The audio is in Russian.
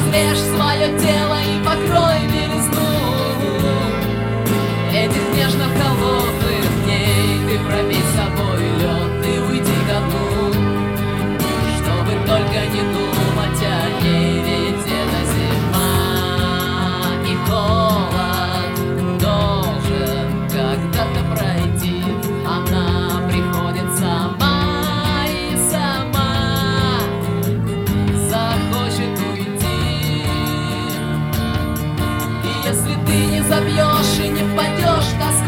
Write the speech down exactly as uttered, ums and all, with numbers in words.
Разрежь свое тело и покрой белизну этих нежно-холодных дней. Ты пробей с собой лед и уйди ко дну, чтобы только не думать о ней. Ведь это зима и холод должен когда-то пройти. Она приходит сама и сама захочет уйти. И если ты не забьешь и не падешь,